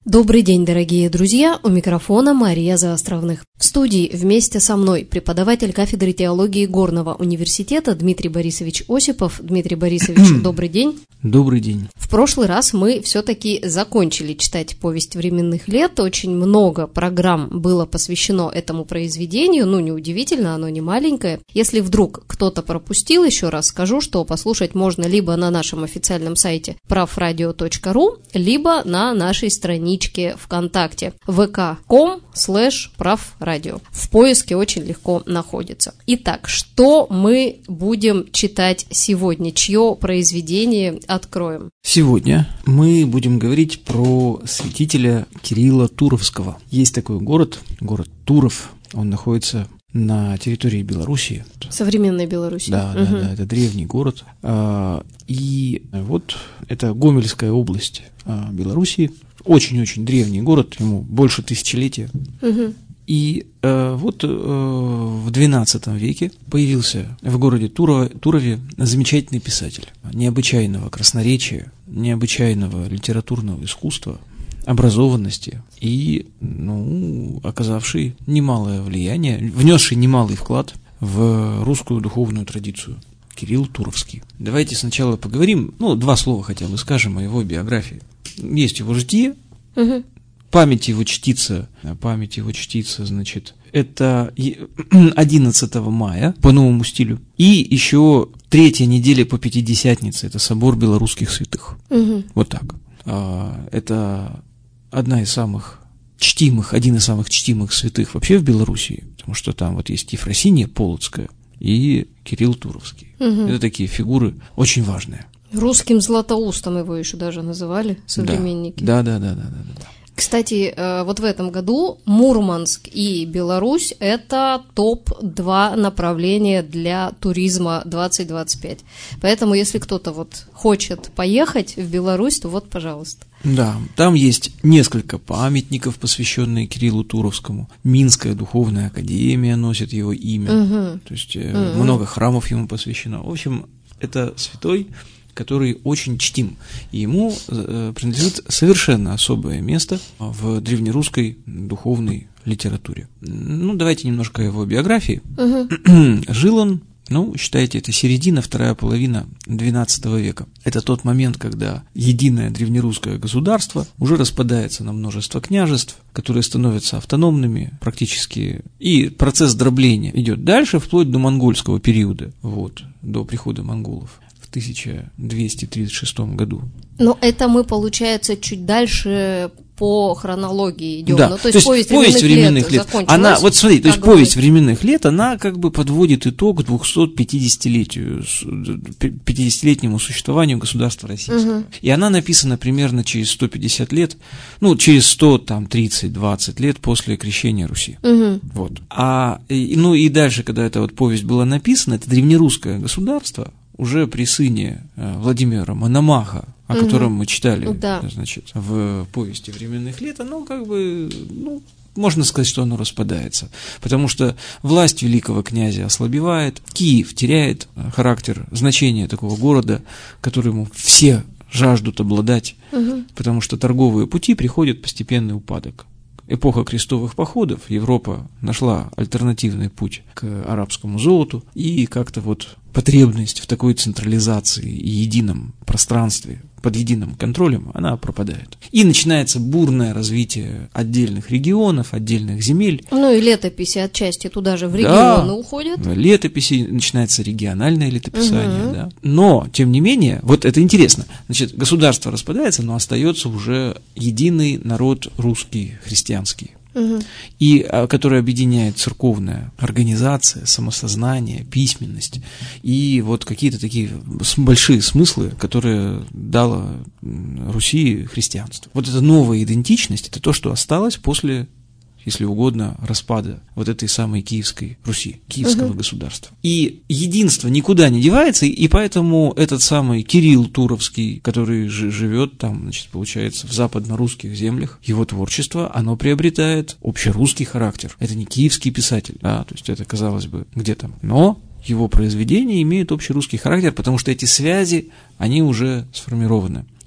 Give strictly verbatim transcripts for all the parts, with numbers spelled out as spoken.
Добрый день, дорогие друзья! У микрофона Мария Заостровных. В студии вместе со мной преподаватель кафедры теологии Горного университета Дмитрий Борисович Осипов. Дмитрий Борисович, добрый день! Добрый день! В прошлый раз мы все-таки закончили читать «Повесть временных лет». Очень много программ было посвящено этому произведению. Ну, неудивительно, оно не маленькое. Если вдруг кто-то пропустил, еще раз скажу, что послушать можно либо на нашем официальном сайте праврадио точка ру, либо на нашей странице ВКонтакте вэ ка точка ком слэш праврадио. В поиске очень легко находится. Итак, что мы будем читать сегодня? Чье произведение откроем? Сегодня мы будем говорить про святителя Кирилла Туровского. Есть такой город, город Туров. Он находится на территории Белоруссии. Современной Белоруссии. Да, угу. да, да, это древний город. И вот это Гомельская область Белоруссии. Очень-очень древний город, ему больше тысячелетия. Угу. И э, вот э, в двенадцатом веке появился в городе Турово, Турове замечательный писатель необычайного красноречия, необычайного литературного искусства, образованности и, ну, оказавший немалое влияние, внесший немалый вклад в русскую духовную традицию. Кирилл Туровский. Давайте сначала поговорим, ну, два слова хотя бы скажем о его биографии. Есть его житие, угу. Память его чтится, память его чтится, значит, это одиннадцатого мая по новому стилю, и еще третья неделя по Пятидесятнице, это собор белорусских святых. Угу. Вот так. Это одна из самых чтимых, один из самых чтимых святых вообще в Белоруссии, потому что там вот есть Ефросинья Полоцкая и Кирилл Туровский. Угу. Это такие фигуры очень важные. Русским Златоустом его еще даже называли современники. Да, да, да, да, да, да. Кстати, вот в этом году Мурманск и Беларусь – это топ два направления для туризма двадцать двадцать пять. Поэтому, если кто-то вот хочет поехать в Беларусь, то вот, пожалуйста. Да, там есть несколько памятников, посвященные Кириллу Туровскому. Минская духовная академия носит его имя. Угу. То есть угу. много храмов ему посвящено. В общем, это святой, который очень чтим, и ему э, принадлежит совершенно особое место в древнерусской духовной литературе. Ну, давайте немножко о его биографии. Угу. Жил он, ну, считайте, это середина, вторая половина двенадцатого века. Это тот момент, когда единое древнерусское государство уже распадается на множество княжеств, которые становятся автономными практически, и процесс дробления идет дальше, вплоть до монгольского периода, вот, до прихода монголов в тысяча двести тридцать шестом году. Но это мы, получается, чуть дальше по хронологии идем. Да, ну, то, то есть, есть повесть, повесть временных, временных лет, лет она, вот смотри, то есть бы... повесть временных лет, она как бы подводит итог двухсотпятидесятилетию, пятидесятилетнему существованию государства российского. Угу. И она написана примерно через сто пятьдесят лет, ну, через сто тридцать-двадцать лет после крещения Руси. Угу. Вот. А, ну и дальше, когда эта вот повесть была написана, это древнерусское государство, уже при сыне Владимира Мономаха, о угу. котором мы читали, да. значит, в повести временных лет, оно как бы, ну, можно сказать, что оно распадается, потому что власть великого князя ослабевает, Киев теряет характер, значение такого города, которому все жаждут обладать, угу. потому что торговые пути приходят в постепенный упадок. Эпоха крестовых походов, Европа нашла альтернативный путь к арабскому золоту, и как-то вот потребность в такой централизации и едином пространстве, под единым контролем, она пропадает. И начинается бурное развитие отдельных регионов, отдельных земель. Ну и летописи отчасти туда же в регионы да, уходят. Летописи, начинается региональное летописание. Угу. Да. Но, тем не менее, вот это интересно, значит, государство распадается, но остается уже единый народ русский, христианский. Угу. И который объединяет церковная организация, самосознание, письменность и вот какие-то такие большие смыслы, которые дало Руси христианство. Вот эта новая идентичность, это то, что осталось после, если угодно, распада вот этой самой Киевской Руси, Киевского угу. государства. И единство никуда не девается, и поэтому этот самый Кирилл Туровский, который живет там, значит, получается, в западно-русских землях, его творчество, оно приобретает общерусский характер. Это не киевский писатель, да, то есть это, казалось бы, где там, но его произведения имеют общерусский характер, потому что эти связи, они уже сформированы.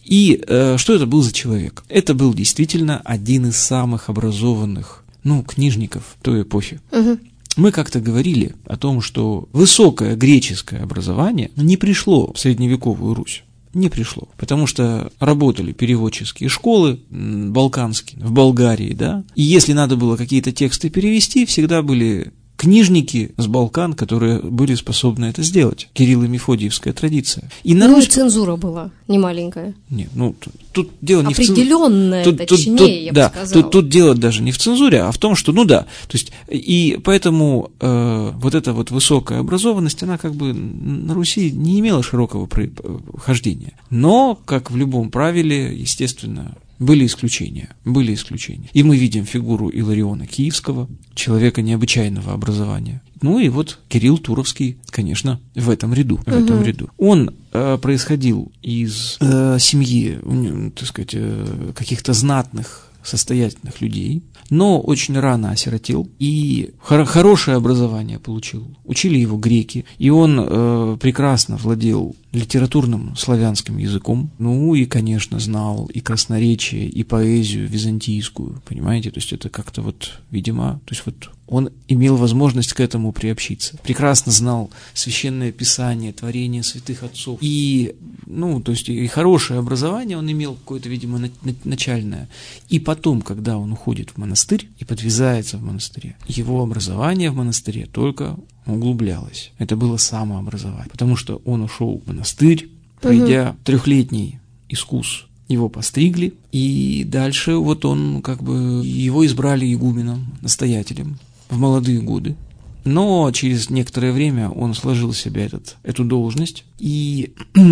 И э, что это был за человек? Это был действительно один из самых образованных, ну, книжников той эпохи. Угу. Мы как-то говорили о том, что высокое греческое образование не пришло в средневековую Русь. Не пришло, потому что работали переводческие школы балканские в Болгарии, да, и если надо было какие-то тексты перевести, всегда были книжники с Балкан, которые были способны это сделать. Кирилло-мефодиевская традиция. И на ну Русь... и цензура была не маленькая. Нет, ну тут, тут дело не в цензуре. Определенная, тут, точнее, тут, тут, я да, бы сказала. Тут, тут дело даже не в цензуре, а в том, что, ну да, то есть, и поэтому э, вот эта вот высокая образованность, она как бы на Руси не имела широкого хождения. Но, как в любом правиле, естественно, были исключения, были исключения. И мы видим фигуру Илариона Киевского, человека необычайного образования. Ну и вот Кирилл Туровский, конечно, в этом ряду. В угу. этом ряду. Он э, происходил из э, семьи, так сказать, э, каких-то знатных, состоятельных людей, но очень рано осиротел и хор- хорошее образование получил. Учили его греки, и он э, прекрасно владел литературным славянским языком, ну и, конечно, знал и красноречие, и поэзию византийскую, понимаете, то есть это как-то вот, видимо, то есть вот он имел возможность к этому приобщиться. Прекрасно знал священное писание, творение святых отцов, и, ну, то есть и хорошее образование он имел какое-то, видимо, на- на- начальное. И потом, когда он уходит в монастырь и подвязается в монастыре, его образование в монастыре только углублялось. Это было самообразование, потому что он ушел в монастырь, пройдя угу. трехлетний искус. Его постригли, и дальше вот он, как бы, его избрали игуменом, настоятелем в молодые годы. Но через некоторое время он сложил в себя этот, эту должность и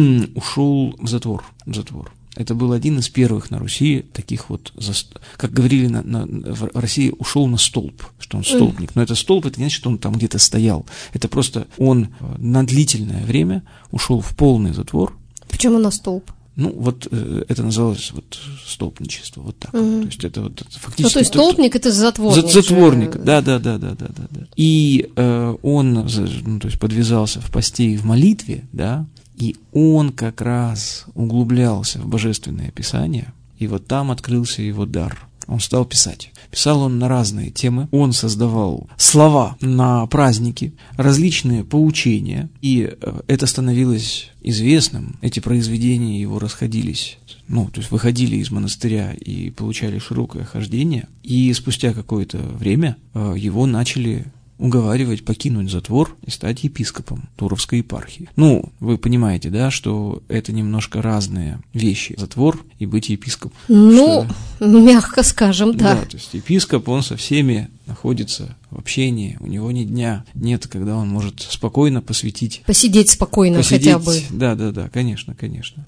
ушел в затвор, в затвор. Это был один из первых на Руси таких вот, как говорили на, на, в России, ушел на столб, что он столбник. Но это столб, это не значит, что он там где-то стоял. Это просто он на длительное время ушел в полный затвор. Почему на столб? Ну, вот э, это называлось вот столбничество, вот так. Угу. То есть это вот это фактически... Ну, то есть столбник – это затворник. Затворник, да, да, да, да, да, да. И э, он, ну, то есть подвязался в посте и в молитве, да, и он как раз углублялся в Божественное Писание, и вот там открылся его дар. Он стал писать. Писал он на разные темы. Он создавал слова на праздники, различные поучения, и это становилось известным. Эти произведения его расходились, ну, то есть выходили из монастыря и получали широкое хождение. И спустя какое-то время его начали уговаривать покинуть затвор и стать епископом Туровской епархии. Ну, вы понимаете, да, что это немножко разные вещи. Затвор и быть епископом. Ну, что... мягко скажем, да. Да, то есть епископ, он со всеми находится в общении, у него ни дня нет, когда он может спокойно посвятить. Посидеть спокойно посидеть, хотя бы. Да, да, да, конечно, конечно.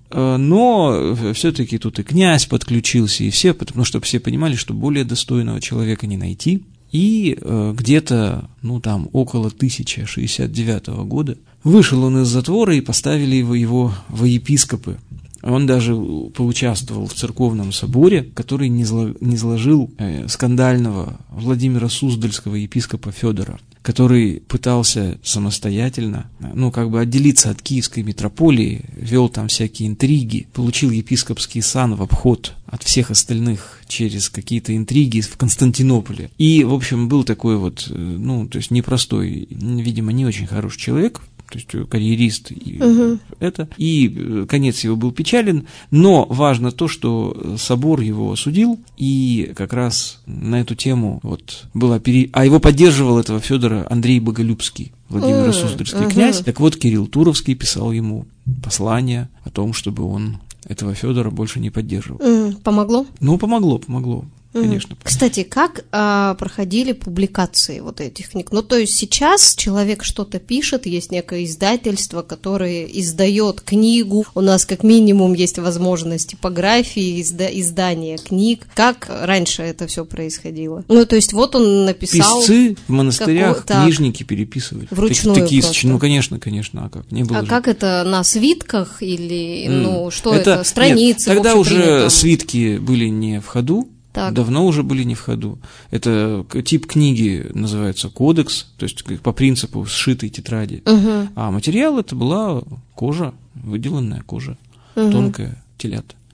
Но все-таки тут и князь подключился, и все, потому что все понимали, что более достойного человека не найти. И э, где-то, ну там, около тысяча шестьдесят девятого года вышел он из затвора и поставили его, его во епископы. Он даже поучаствовал в церковном соборе, который низложил э, скандального Владимира Суздальского епископа Федора, который пытался самостоятельно, ну, как бы отделиться от киевской митрополии, вел там всякие интриги, получил епископский сан в обход от всех остальных через какие-то интриги в Константинополе. И, в общем, был такой вот, ну, то есть непростой, видимо, не очень хороший человек, то есть карьерист, и угу. это, и конец его был печален, но важно то, что собор его осудил, и как раз на эту тему вот была пере... а его поддерживал этого Федора Андрей Боголюбский, Владимир Суздальский угу. князь. Так вот, Кирилл Туровский писал ему послание о том, чтобы он этого Федора больше не поддерживал. Угу. Помогло? Ну, помогло, помогло. Конечно. Кстати, как а, проходили публикации вот этих книг? Ну, то есть сейчас человек что-то пишет, есть некое издательство, которое издает книгу. У нас как минимум есть возможность типографии, изда- издания книг. Как раньше это все происходило? Ну, то есть вот он написал... Писцы в монастырях, какой- книжники переписывали. Вручную такие, просто. Ну, конечно, конечно, а как? Не было А же. как это, на свитках или, Mm. ну, что это, это страницы? Нет, тогда уже общепринятом? свитки были не в ходу. Так. Давно уже были не в ходу. Это тип книги называется кодекс, то есть по принципу сшитой тетради. Угу. А материал это была кожа, выделанная кожа, угу. тонкая, телята.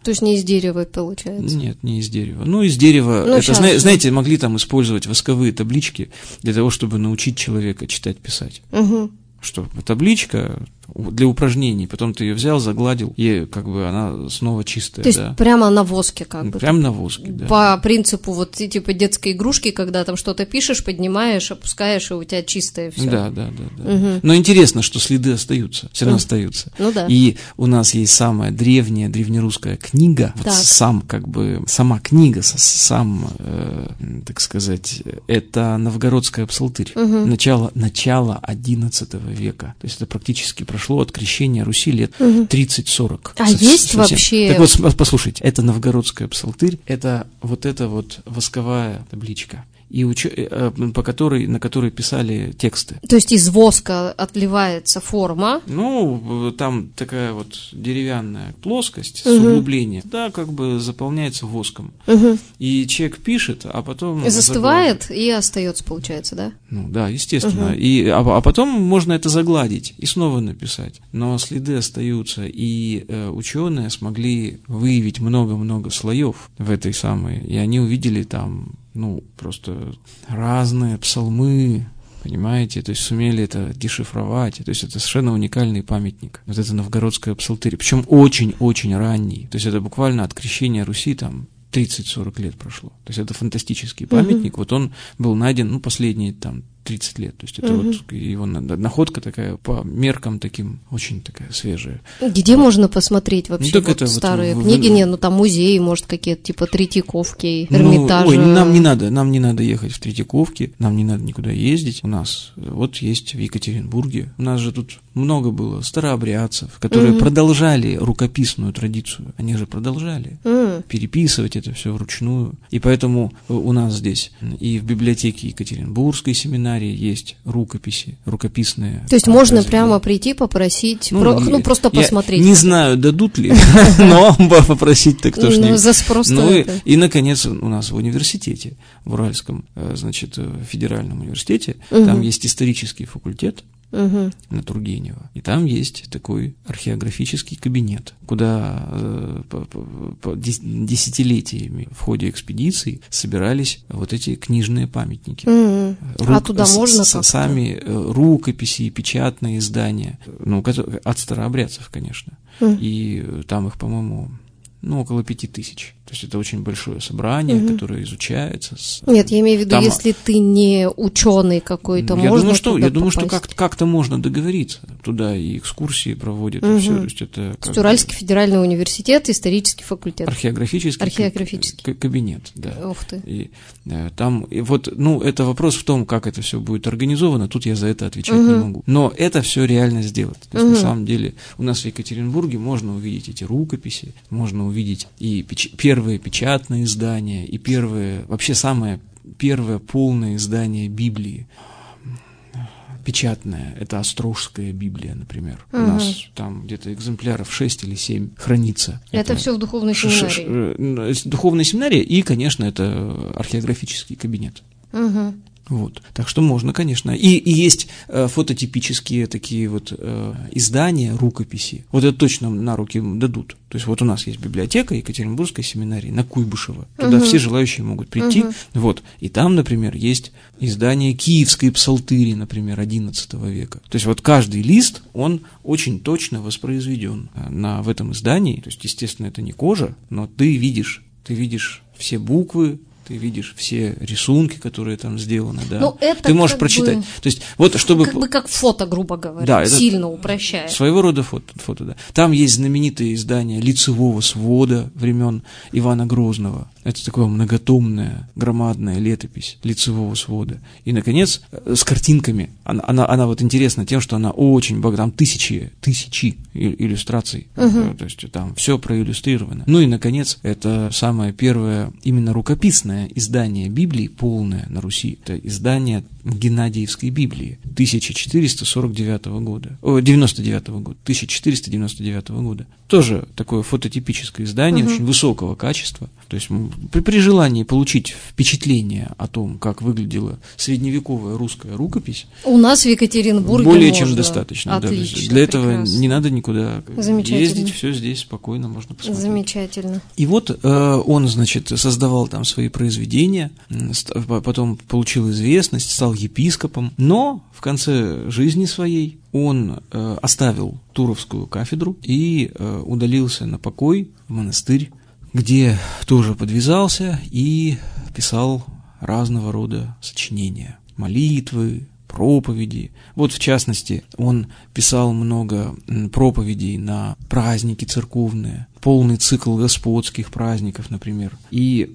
То есть не из дерева получается? Нет, не из дерева. Ну, из дерева, ну, это, зна- знаете, могли там использовать восковые таблички для того, чтобы научить человека читать, писать. Угу. Что табличка для упражнений, потом ты ее взял, загладил, и как бы она снова чистая. То есть да. прямо на воске как бы? Прямо на воске, да. По принципу вот типа детской игрушки, когда там что-то пишешь, поднимаешь, опускаешь, и у тебя чистое все. Да, да, да. да. Угу. Но интересно, что следы остаются, все равно угу. остаются. Ну да. И у нас есть самая древняя древнерусская книга, вот сам как бы, сама книга, сам, э, так сказать, это Новгородская псалтырь, угу. начало, начало одиннадцатого века. То есть это практически прошло от крещения Руси лет угу. тридцать-сорок. А Со- есть совсем. вообще... Так вот, послушайте, это Новгородская псалтырь, это вот эта вот восковая табличка, и уч... по которой, на которой писали тексты. То есть из воска отливается форма? Ну, там такая вот деревянная плоскость с угу. углублением, да, как бы заполняется воском. Угу. И человек пишет, а потом... Застывает загладит. И остается, получается, да? Ну да, естественно. Угу. И, а, а потом можно это загладить и снова написать. Но следы остаются, и э, ученые смогли выявить много-много слоев в этой самой, и они увидели там, ну, просто разные псалмы, понимаете, то есть сумели это дешифровать, то есть это совершенно уникальный памятник, вот это Новгородская псалтырь, причем очень-очень ранний, то есть это буквально от крещения Руси там тридцать-сорок лет прошло, то есть это фантастический памятник, uh-huh. вот он был найден, ну, последние там тридцать лет, то есть это uh-huh. вот его находка такая по меркам таким очень такая свежая. Где вот. Можно посмотреть вообще ну, вот старые вот, книги? в... Не, ну там музеи, может, какие-то типа Третьяковки, Эрмитажа. Ну, ой, нам не надо, нам не надо ехать в Третьяковки, нам не надо никуда ездить. У нас вот есть в Екатеринбурге, у нас же тут много было старообрядцев, которые uh-huh. продолжали рукописную традицию, они же продолжали uh-huh. переписывать это все вручную, и поэтому у нас здесь и в библиотеке Екатеринбургской семинарии есть рукописи, рукописные. То есть можно прямо прийти, попросить, ну, про, ну просто посмотреть. Я не знаю, дадут ли, но попросить-то кто ж не... За спрос. Ну и, наконец, у нас в университете, в Уральском, значит, федеральном университете, там есть исторический факультет, угу. на Тургенева. И там есть такой археографический кабинет, куда э, по, по, по десятилетиями в ходе экспедиций собирались вот эти книжные памятники. Угу. Рук, а туда с, можно с, сами рукописи, печатные издания, ну, от старообрядцев, конечно. Угу. И там их, по-моему, ну, около пяти тысяч. То есть это очень большое собрание, угу. которое изучается. С... Нет, я имею в виду, там... если ты не ученый какой-то, я можно думаю, что, туда Я думаю, попасть. что как- как-то можно договориться. Туда и экскурсии проводят, угу. и все. То есть это как Уральский федеральный университет, исторический факультет. Археографический, Археографический. кабинет, да. Ух ты. И, там, и вот, ну, это вопрос в том, как это все будет организовано, тут я за это отвечать угу. не могу. Но это все реально сделать. То есть, угу. на самом деле, у нас в Екатеринбурге можно увидеть эти рукописи, можно увидеть и печ- первые печатные издания, и первые, вообще самое первое полное издание Библии. Печатная, это Острожская Библия, например. Угу. У нас там где-то экземпляров шесть или семь хранится. Это, это все в духовной семинарии. Ш- ш- духовной семинарии, и, конечно, это археографический кабинет. Угу. Вот. Так что можно, конечно. И, и есть э, фототипические такие вот э, издания, рукописи. Вот это точно на руки дадут. То есть вот у нас есть библиотека Екатеринбургской семинарии на Куйбышево. Туда uh-huh. все желающие могут прийти. Uh-huh. Вот. И там, например, есть издание Киевской псалтыри, например, одиннадцатого века. То есть вот каждый лист, он очень точно воспроизведен на, в этом издании. То есть, естественно, это не кожа, но ты видишь, ты видишь все буквы, ты видишь все рисунки, которые там сделаны, да. Ну, это ты можешь как прочитать. бы, То есть, вот, чтобы... Как бы как фото, грубо говоря, да, сильно упрощая. Своего рода фото, фото, да. Там есть знаменитые издания лицевого свода времен Ивана Грозного. Это такое многотомная, громадная летопись лицевого свода. И, наконец, с картинками. Она, она, она вот интересна тем, что она очень богата. Там тысячи, тысячи иллюстраций. Uh-huh. То есть там все проиллюстрировано. Ну и, наконец, это самое первое именно рукописное издание Библии, полное на Руси. Это издание Геннадиевской Библии тысяча четыреста сорок девятого года, о, девяносто девятого года, тысяча четыреста девяносто девятого года. Тоже такое фототипическое издание, угу. очень высокого качества. То есть при, при желании получить впечатление о том, как выглядела средневековая русская рукопись, у нас в Екатеринбурге более можно. чем достаточно. Отлично, да. Для этого прекрасно. Не надо никуда ездить, все здесь спокойно можно посмотреть. Замечательно. И вот э, он, значит, создавал там свои произведения, потом получил известность, стал епископом, но в конце жизни своей он э, оставил Туровскую кафедру и э, удалился на покой в монастырь, где тоже подвязался и писал разного рода сочинения, молитвы, проповеди. Вот, в частности, он писал много проповедей на праздники церковные, полный цикл господских праздников, например. И,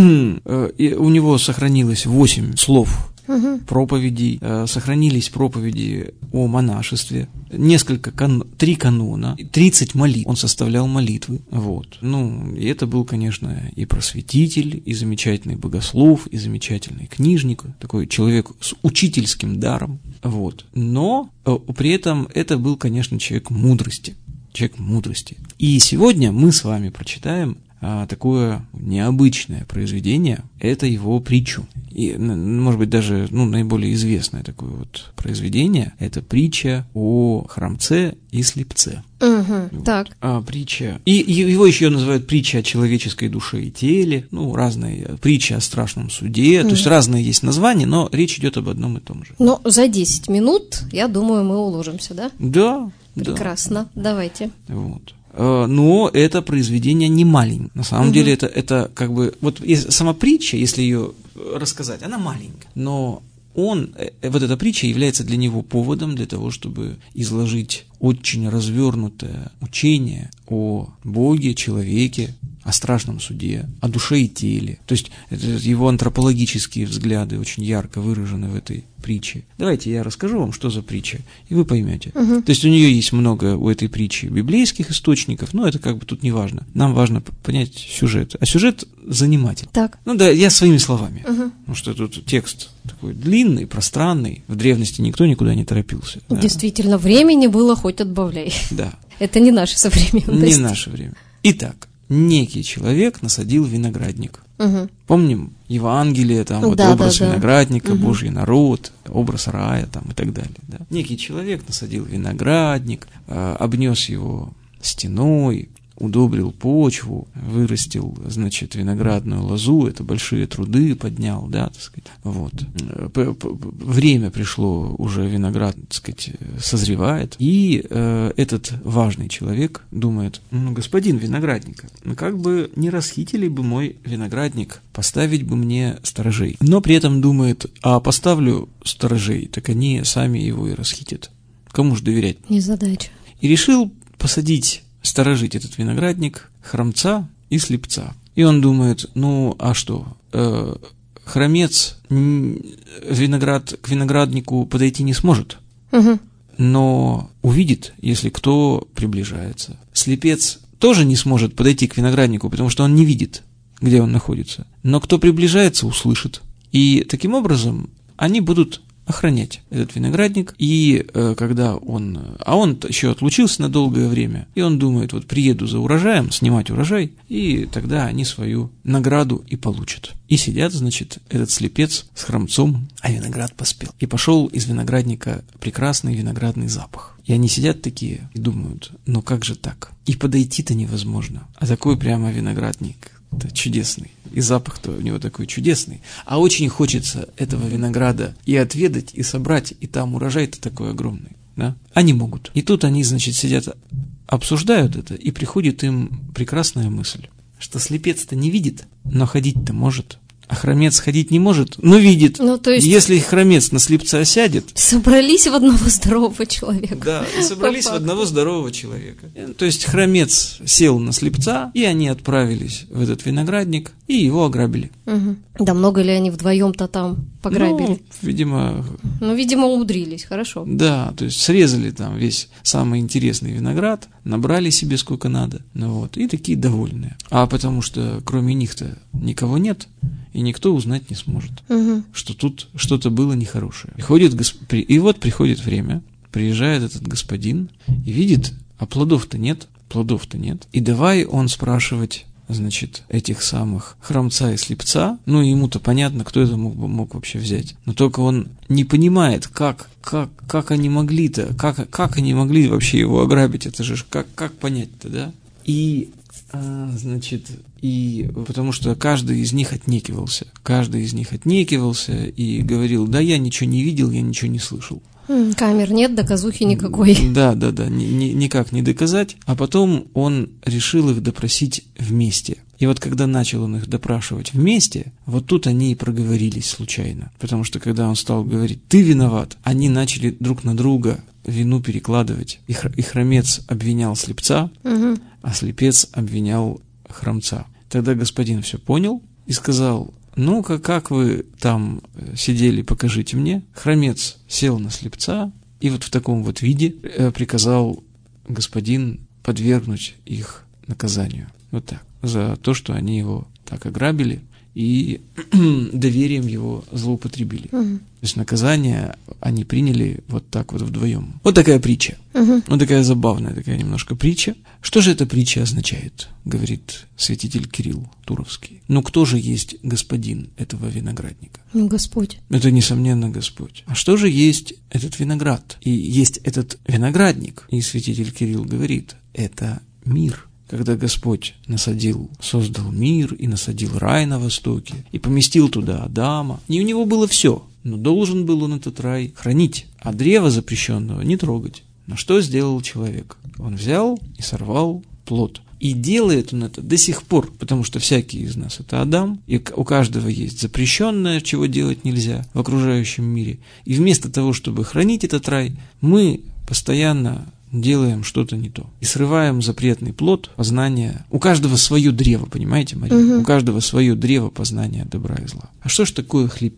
и у него сохранилось восемь слов угу. проповедей, сохранились проповеди о монашестве, несколько, кан... три канона, тридцать молитв. Он составлял молитвы. Вот. Ну, и это был, конечно, и просветитель, и замечательный богослов, и замечательный книжник, такой человек с учительским даром. Вот. Но при этом это был, конечно, человек мудрости. Человек мудрости. И сегодня мы с вами прочитаем а, такое необычное произведение. Это его притчу. И, может быть, даже ну, наиболее известное такое вот произведение. Это притча о хромце и слепце. Угу, вот. Так. А, притча. И его еще называют притча о человеческой душе и теле. Ну, разные. Притча о страшном суде. Угу. То есть разные есть названия, но речь идет об одном и том же. Но за десять минут, я думаю, мы уложимся, да? Да. Прекрасно, да. Давайте. Вот. Но это произведение не маленькое. На самом угу. деле это, это как бы... Вот сама притча, если ее рассказать, она маленькая. Но он, вот эта притча является для него поводом для того, чтобы изложить очень развернутое учение о Боге, человеке, о страшном суде, о душе и теле. То есть его антропологические взгляды очень ярко выражены в этой притче. Давайте я расскажу вам, что за притча, и вы поймете. Угу. То есть у нее есть много у этой притчи библейских источников, но это как бы тут не важно. Нам важно понять сюжет. А сюжет занимательный. Так. Ну да, я своими словами. Угу. Потому что тут текст такой длинный, пространный. В древности никто никуда не торопился. Действительно, да. Времени было хоть отбавляй. Да. Это не наша современность. Не наше время. Итак, некий человек насадил виноградник. Угу. Помним Евангелие, там вот да, образ да, да. виноградника, угу. Божий народ, образ рая там, и так далее. Да. Некий человек насадил виноградник, э, обнес его стеной, удобрил почву, вырастил, значит, виноградную лозу, это большие труды поднял, да, так сказать, вот. Время пришло, уже виноград, так сказать, созревает, и э, этот важный человек думает: ну, господин виноградник, ну, как бы не расхитили бы мой виноградник, поставить бы мне сторожей. Но при этом думает: а поставлю сторожей, так они сами его и расхитят. Кому же доверять? Незадача. И решил посадить, сторожить этот виноградник хромца и слепца. И он думает: ну, а что, э, хромец виноград, к винограднику подойти не сможет, угу. но увидит, если кто приближается. Слепец тоже не сможет подойти к винограднику, потому что он не видит, где он находится. Но кто приближается, услышит. И таким образом они будут охранять этот виноградник, и э, когда он... А он еще отлучился на долгое время, и он думает: вот приеду за урожаем, снимать урожай, и тогда они свою награду и получат. И сидят, значит, этот слепец с хромцом, а виноград поспел. И пошел из виноградника прекрасный виноградный запах. И они сидят такие и думают: ну как же так? И подойти-то невозможно. А такой прямо виноградник, это чудесный. И запах-то у него такой чудесный. А очень хочется этого винограда и отведать, и собрать, и там урожай-то такой огромный. Да? А не могут. И тут они, значит, сидят, обсуждают это, и приходит им прекрасная мысль, что слепец-то не видит, но ходить-то может. А хромец ходить не может, но видит. Ну, то есть... Если хромец на слепца сядет... Собрались в одного здорового человека. Да, и собрались в одного здорового человека. То есть хромец сел на слепца, и они отправились в этот виноградник, и его ограбили. Угу. Да много ли они вдвоем-то там пограбили? Ну, видимо... Ну, видимо, умудрились, хорошо. Да, то есть срезали там весь самый интересный виноград, набрали себе сколько надо, ну вот, и такие довольные. А потому что кроме них-то никого нет, и никто узнать не сможет, угу. что тут что-то было нехорошее. Приходит госп... И вот приходит время, приезжает этот господин и видит, а плодов-то нет, плодов-то нет. И давай он спрашивать, значит, этих самых хромца и слепца, ну, ему-то понятно, кто это мог, мог вообще взять, но только он не понимает, как, как, как они могли-то, как, как они могли вообще его ограбить, это же как, как понять-то, да? И, а, значит, и потому что каждый из них отнекивался, каждый из них отнекивался и говорил, да, я ничего не видел, я ничего не слышал. Камер нет, доказухи никакой. Да, да, да, ни, ни, никак не доказать. А потом он решил их допросить вместе. И вот когда начал он их допрашивать вместе, вот тут они и проговорились случайно. Потому что когда он стал говорить «ты виноват», они начали друг на друга вину перекладывать. И, хр- и хромец обвинял слепца, угу. а слепец обвинял хромца. Тогда господин все понял и сказал: ну-ка, как вы там сидели, покажите мне. Хромец сел на слепца и вот в таком вот виде приказал господин подвергнуть их наказанию. Вот так. За то, что они его так ограбили и доверием его злоупотребили. Угу. То есть наказание они приняли вот так вот вдвоем. Вот такая притча. Угу. Вот такая забавная такая немножко притча. Что же эта притча означает, говорит святитель Кирилл Туровский. Ну, кто же есть господин этого виноградника? Ну, Господь. Это, несомненно, Господь. А что же есть этот виноград? И есть этот виноградник. И святитель Кирилл говорит, это мир. Когда Господь насадил, создал мир и насадил рай на востоке, и поместил туда Адама, и у него было все, но должен был он этот рай хранить, а древа запрещенного не трогать. Но что сделал человек? Он взял и сорвал плод. И делает он это до сих пор, потому что всякий из нас это Адам, и у каждого есть запрещенное, чего делать нельзя в окружающем мире. И вместо того, чтобы хранить этот рай, мы постоянно делаем что-то не то. И срываем запретный плод познания. У каждого свое древо, понимаете, Мария? Угу. У каждого свое древо познания добра и зла. А что ж такое хлеб,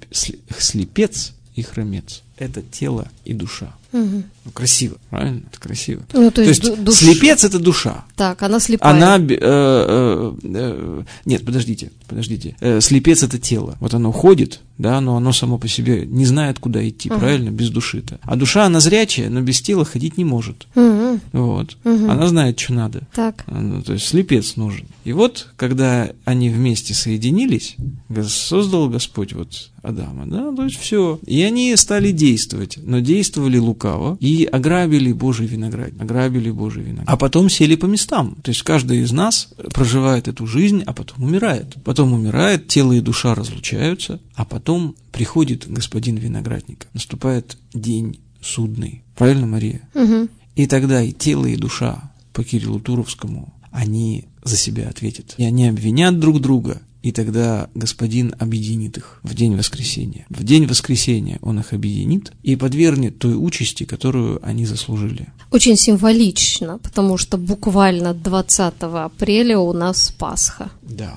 слепец и хромец? Это тело и душа. Угу. Ну, красиво, правильно? Это красиво. Ну, то есть, то есть душ... слепец – это душа. Так, она слепая. Она, э, э, э, нет, подождите, подождите. Э, слепец – это тело. Вот оно ходит, да, но оно само по себе не знает, куда идти, угу. правильно? Без души-то. А душа, она зрячая, но без тела ходить не может. Угу. Вот. Угу. Она знает, что надо. Так. Ну, то есть слепец нужен. И вот, когда они вместе соединились, создал Господь вот Адама, да, то есть все. И они стали действовать, но действовали лукаво и ограбили Божий виноградник, ограбили Божий виноградник. А потом сели по местам. То есть каждый из нас проживает эту жизнь, а потом умирает. Потом умирает, тело и душа разлучаются, а потом приходит господин виноградника. Наступает день судный. Правильно, Мария? Угу. И тогда и тело, и душа по Кириллу Туровскому, они за себя ответят. И они обвинят друг друга. И тогда Господин объединит их в день воскресения. В день воскресения Он их объединит и подвергнет той участи, которую они заслужили. Очень символично, потому что буквально двадцатого апреля у нас Пасха. Да,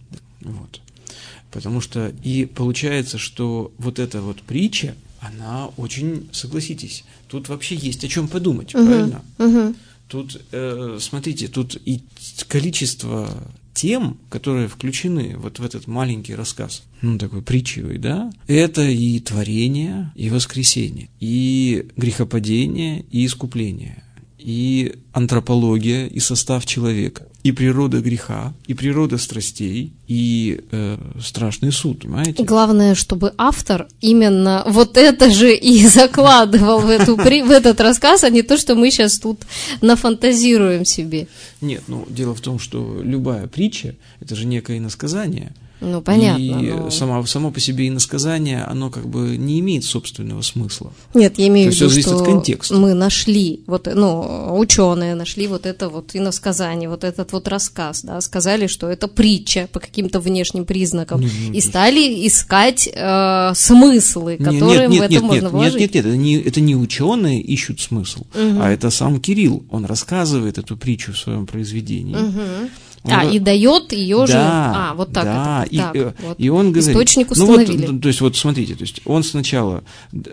вот. Потому что и получается, что вот эта вот притча, она очень, согласитесь, тут вообще есть о чем подумать, угу, правильно? Угу. Тут, э, смотрите, тут и количество тем, которые включены вот в этот маленький рассказ, ну, такой притчевый, да, это и творение, и воскресение, и грехопадение, и искупление, и антропология, и состав человека, и природа греха, и природа страстей, и э, страшный суд, понимаете? Главное, чтобы автор именно вот это же и закладывал в, эту, в этот рассказ, а не то, что мы сейчас тут нафантазируем себе. Нет, ну, дело в том, что любая притча – это же некое иносказание. Ну, понятно. И но... само, само по себе иносказание, оно как бы не имеет собственного смысла. Нет, я имею в виду, что от контекста. Мы нашли, вот, ну, ученые нашли вот это вот иносказание, вот этот вот рассказ, да, сказали, что это притча по каким-то внешним признакам, нет, нет, и стали искать э, смыслы, которые нет, нет, в это нет, можно нет, вложить. Нет, нет, нет, это не, это не ученые ищут смысл, угу. а это сам Кирилл, он рассказывает эту притчу в своем произведении. Угу. Он а, говорит, и дает ее да, же... А, вот так да, это. И, так, и, вот. и он говорит... Источник ну установили. вот, то есть, вот смотрите, то есть он сначала...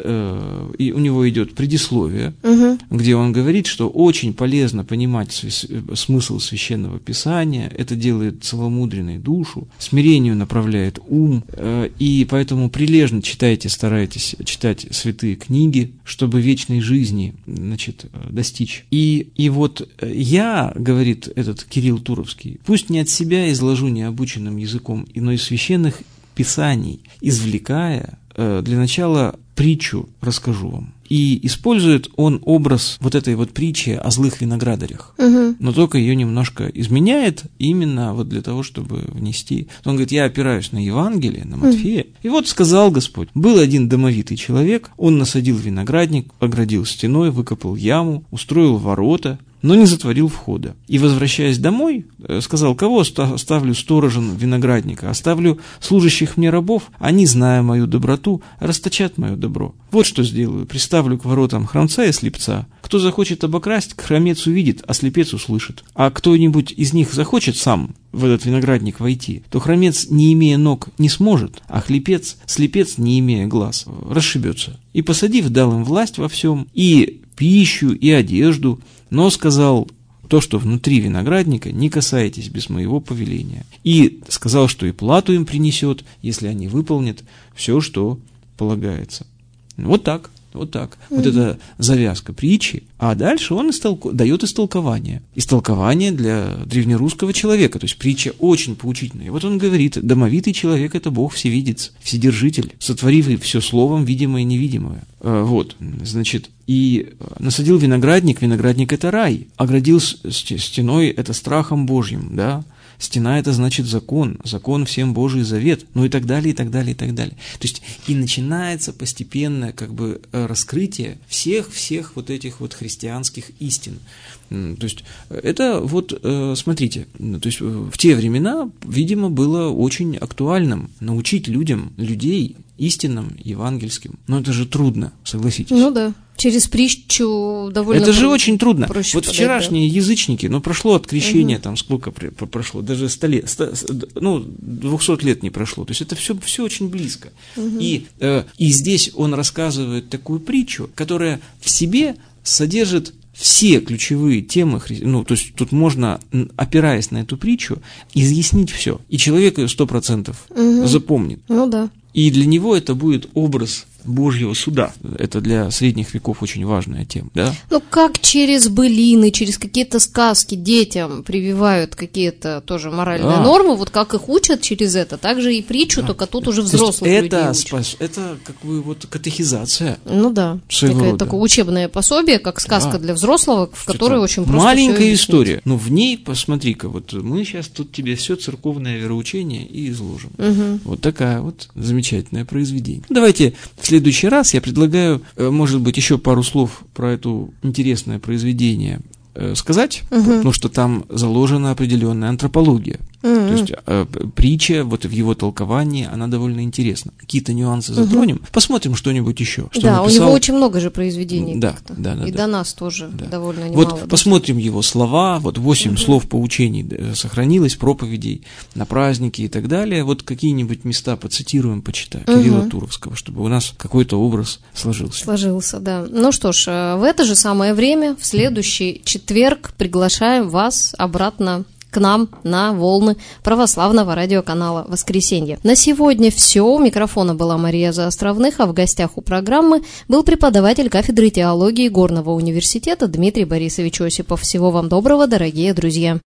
Э, и у него идет предисловие, угу. где он говорит, что очень полезно понимать св- смысл Священного Писания, это делает целомудренной душу, смирению направляет ум, э, и поэтому прилежно читайте, старайтесь читать святые книги, чтобы вечной жизни, значит, достичь. И, и вот я, говорит этот Кирилл Туровский, пусть не от себя изложу необученным языком, но из священных писаний, извлекая, э, для начала притчу расскажу вам. И использует он образ вот этой вот притчи о злых виноградарях, угу. но только ее немножко изменяет именно вот для того, чтобы внести. Он говорит, я опираюсь на Евангелие, на Матфея. Угу. И вот сказал Господь, был один домовитый человек, он насадил виноградник, оградил стеной, выкопал яму, устроил ворота, но не затворил входа. И, возвращаясь домой, сказал, кого оставлю сторожем виноградника? Оставлю служащих мне рабов, они, зная мою доброту, расточат мое добро. Вот что сделаю, приставлю к воротам хромца и слепца. Кто захочет обокрасть, хромец увидит, а слепец услышит. А кто-нибудь из них захочет сам в этот виноградник войти, то хромец, не имея ног, не сможет, а хлепец, слепец, не имея глаз, расшибется. И, посадив, дал им власть во всем, и пищу, и одежду, но сказал, то, что внутри виноградника, не касайтесь без моего повеления. И сказал, что и плату им принесет, если они выполнят все, что полагается. Вот так. Вот так. Mm-hmm. Вот это завязка притчи. А дальше он истолк... дает истолкование. Истолкование для древнерусского человека. То есть притча очень поучительная. И вот он говорит, домовитый человек – это Бог всевидец, вседержитель, сотворив все словом видимое и невидимое. А, вот, значит, и насадил виноградник, виноградник – это рай. Оградил стеной – это страхом Божьим, да. Стена – это значит закон, закон всем Божий завет, ну и так далее, и так далее, и так далее. То есть и начинается постепенное как бы раскрытие всех-всех вот этих вот христианских истин. То есть это вот, смотрите, то есть в те времена, видимо, было очень актуальным научить людям, людей истинным евангельским. Но это же трудно, согласитесь. Ну да. Через притчу довольно Это же про... очень трудно. Вот подать, вчерашние да. язычники, ну, прошло от крещения, угу. там, сколько прошло, даже сто лет, сто, ну, двухсот лет не прошло. То есть это все, все очень близко. Угу. И, э, и здесь он рассказывает такую притчу, которая в себе содержит все ключевые темы, ну, то есть тут можно, опираясь на эту притчу, изъяснить все. И человек ее сто процентов угу. запомнит. Ну да. И для него это будет образ Божьего суда. Это для средних веков очень важная тема, да? Ну, как через былины, через какие-то сказки детям прививают какие-то тоже моральные да. нормы, вот как их учат через это, так же и притчу, да. только тут уже взрослых это людей спас, это как бы вот катехизация. Ну да, такое, такое учебное пособие, как сказка да. для взрослого, в которой очень просто маленькая история, но в ней, посмотри-ка, вот мы сейчас тут тебе все церковное вероучение и изложим. Угу. Вот такая вот замечательное произведение. Давайте в следующий раз я предлагаю, может быть, еще пару слов про это интересное произведение сказать, угу. потому что там заложена определенная антропология. Угу. То есть э, притча, вот в его толковании, она довольно интересна. Какие-то нюансы затронем, угу. посмотрим что-нибудь еще. Что да, написал... у него очень много же произведений. Да, да, да. И да. до нас тоже да. довольно немало. Вот да. посмотрим его слова, вот восемь угу. слов поучений сохранилось, проповедей на праздники и так далее. Вот какие-нибудь места поцитируем, почитаем. Угу. Кирилла Туровского, чтобы у нас какой-то образ сложился. Сложился, да. Ну что ж, в это же самое время, в следующий четверг, приглашаем вас обратно к нам на волны православного радиоканала «Воскресенье». На сегодня все. У микрофона была Мария Заостровных, а в гостях у программы был преподаватель кафедры теологии Горного университета Дмитрий Борисович Осипов. Всего вам доброго, дорогие друзья.